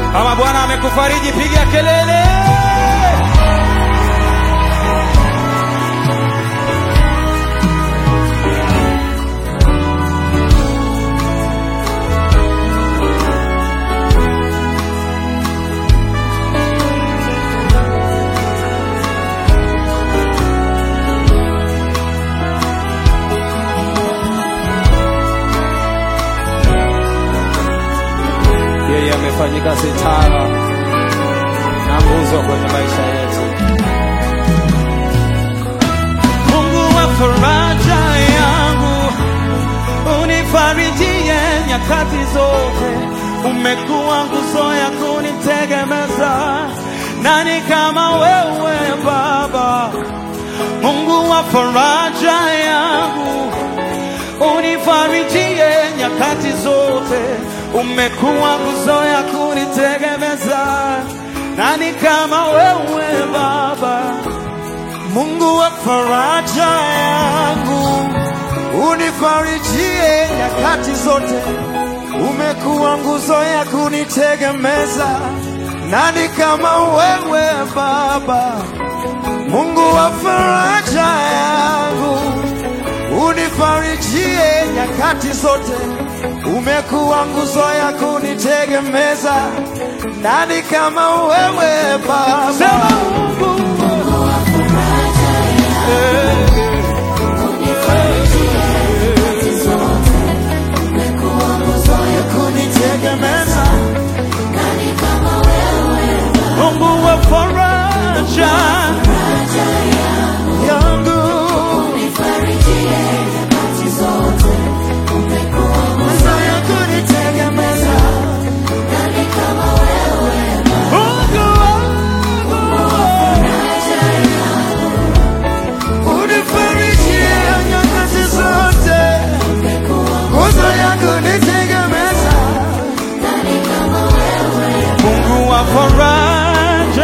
Kama Bwana amekufariji piga kelele. Yeye amefanyika sitara na nguzo kwenye maisha yetu. Mungu wa faraja yangu, unifarijie nyakati zote. Umekuwa nguzo ya kunitegemeza, nani kama wewe Baba? Mungu wa faraja yangu, unifarijie nyakati zote. Umekuwa nguzo ya kunitegemeza, nani kama wewe Baba? Mungu wa faraja yangu, unifarijie nyakati zote. Umekuwa nguzo ya kunitegemeza, nani kama wewe Baba? Mungu wa faraja yangu, unifarijie nyakati zote. Umekuwa nguzo ya kunitegemeza, nani kama wewe Baba? Sema Mungu wa faraja yangu, unifarijie nyakati zote. Umekuwa nguzo ya kunitegemeza, nani kama wewe Baba? Mungu wa faraja yangu, unifarijie nyakati zote. Umekuwa nguzo ya kunitegemeza, nani kama wewe Baba? Mungu wa faraja yangu, unifarijie nyakati zote. Nguzo ya kunitegemeza, nani kama wewe Baba? Mungu wa faraja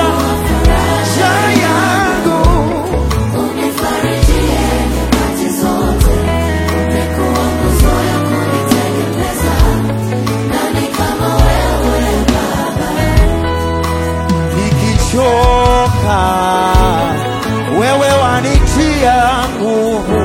yangu, unifarijie nyakati zote. Umekuwa nguzo ya kunitegemeza, nani kama wewe Baba? nikichoka wewe wanitia nguvu,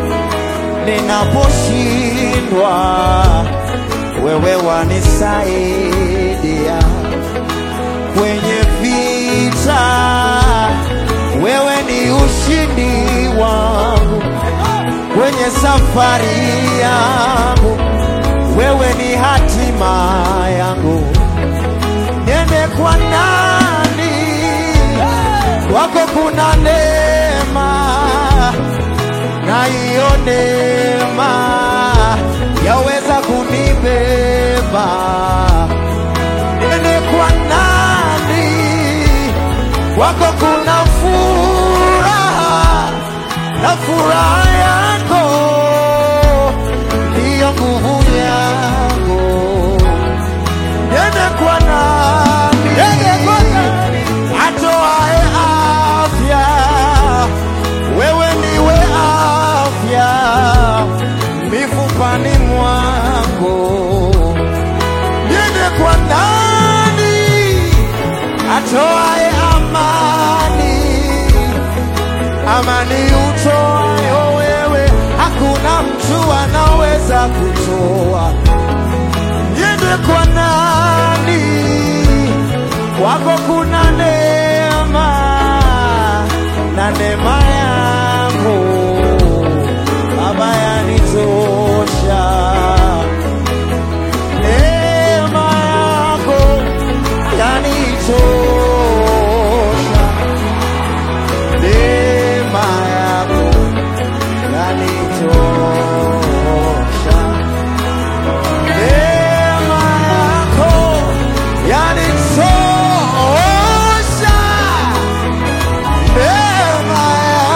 ninaposhindwa wewe wanisaidia. Kwenye vita wewe ni ushindi wangu, kwenye safari yangu wewe ni hatima yangu. Niende kwa nani? Kwako kuna neema, na hiyo neema yaweza kunibeba. Niende kwa nani? Kwako kuna furaha, na furaha yako ndiyo nguvu yangu. Niende kwa nani? Atoae afya, wewe niwe afya mifupani mwangu. Niende kwa nani? Atoae amani, amani utoayo wewe, hakuna mtu anaweza kutoa. Niende kwa nani? Kwako kuna neema, na neema yako Baba yanitosha. Neema yako yanitosha, neema yako yanitosha, neema yako yanitosha, neema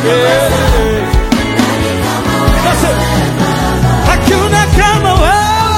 Hakuna kama wewe.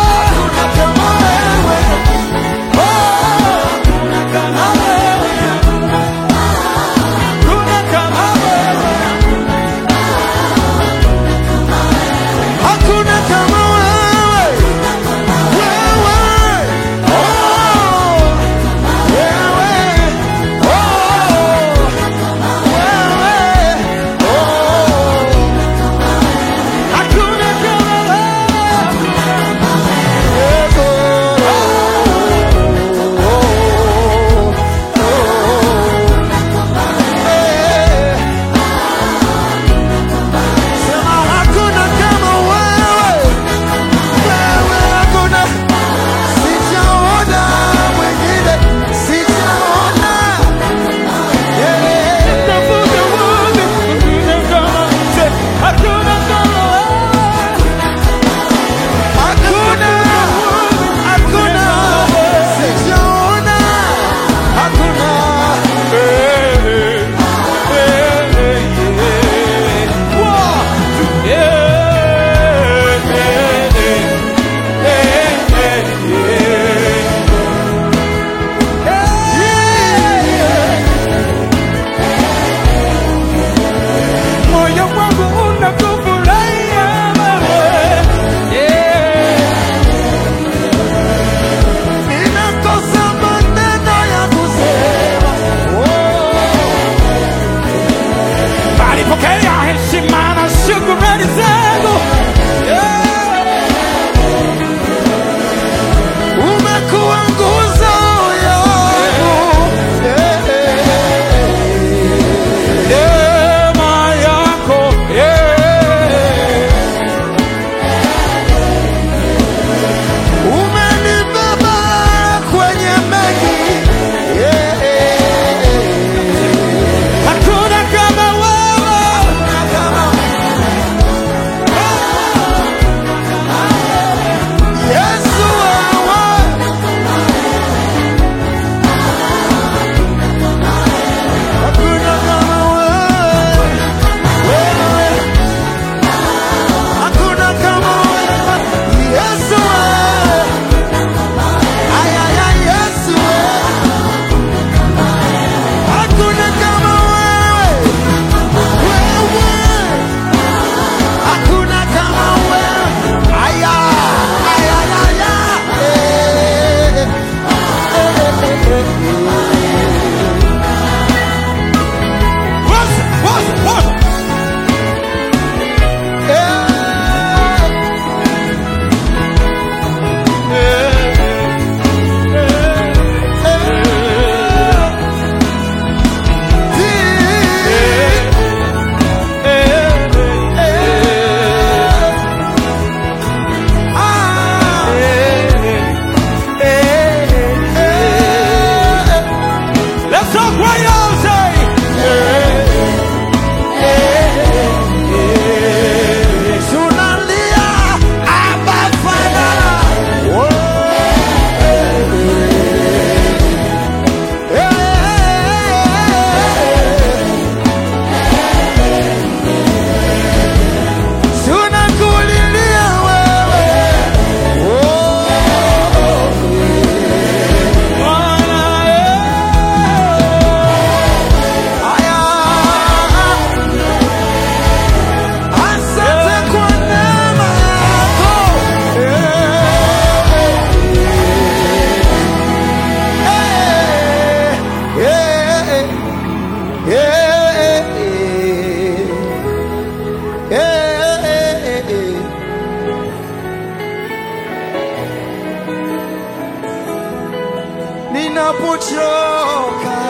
ninapochoka,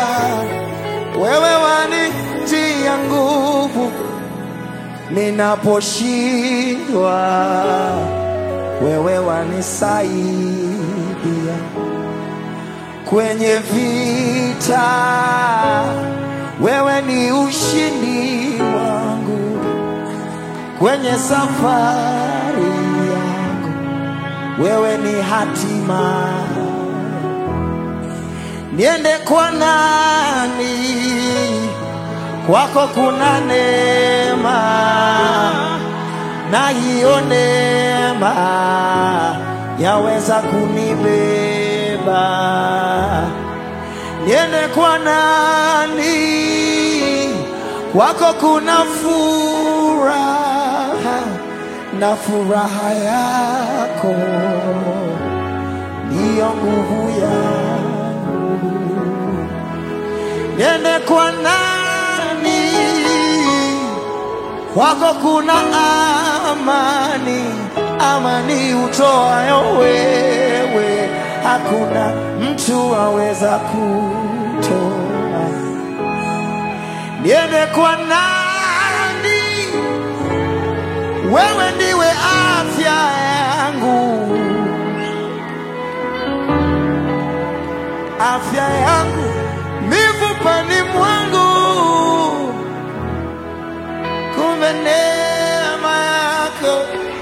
wewe wanitia nguvu, ninaposhindwa, wewe wanisaidia, kwenye vita, wewe ni ushindi wangu, kwenye safari yangu, wewe ni hatima. Niende kwa nani kwako kuna neema, na hiyo neema yaweza kunibeba. Niende kwa nani? Kwako kuna furaha, na furaha yako ndiyo nguvu yangu. Niende kwa nani? Kwako kuna amani, amani utoayo wewe, hakuna mtu aweza kutoa. Niende kwa nani? Wewe ndiwe afya yangu, afya yangu mifupani mwangu. Kumbe neema yako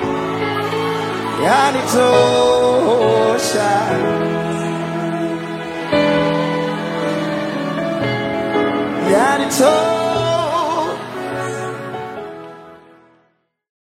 yanitosha, yanitosha.